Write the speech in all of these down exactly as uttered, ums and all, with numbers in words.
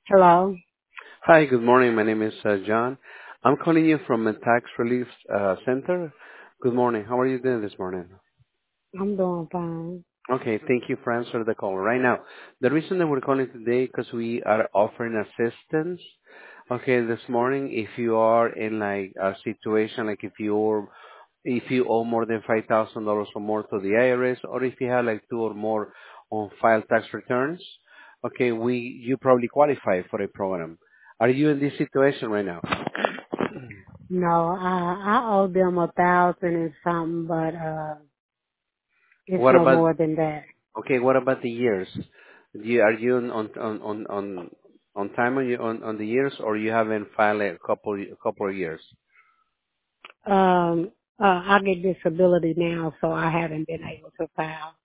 Hello. Hi, good morning. My name is uh, John. I'm calling you from a tax relief uh, center. Good morning. How are you doing this morning? I'm doing fine. Okay, thank you for answering the call. Right now, the reason that we're calling today because we are offering assistance. Okay, this morning, if you are in like a situation like if you if you owe more than five thousand dollars or more to the I R S, or if you have like two or more on file tax returns, okay, we you probably qualify for a program. Are you in this situation right now? No, I I owe them a thousand and something, but uh, it's What no about more than that. okay? What about the years? Do you, are you on on on on on on time on you on on the years, or you haven't filed a couple a couple of years? Um, uh, I get disability now, so I haven't been able to file.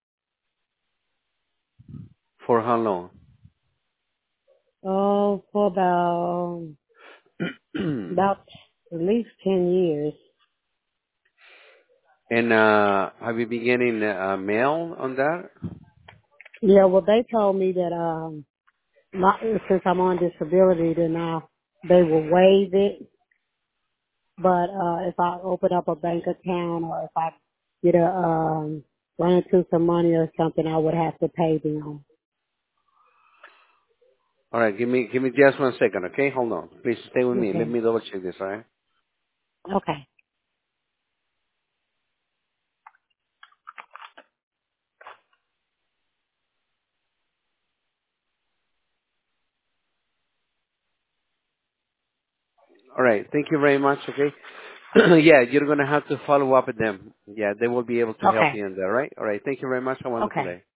For how long? Oh, for about about at least ten years. And uh, have you been getting uh, mail on that? Yeah, well, they told me that um, my, since I'm on disability, then I they will waive it. But uh if I open up a bank account or if I get a um run into some money or something, I would have to pay them. All right, give me give me just one second, okay? Hold on, please stay with me. Let Okay. me double check this, all right? Okay. All right, thank you very much, okay? Yeah, you're gonna have to follow up with them. Yeah, they will be able to help Okay. you in there, right? All right, thank you very much. Have a wonderful Okay. day.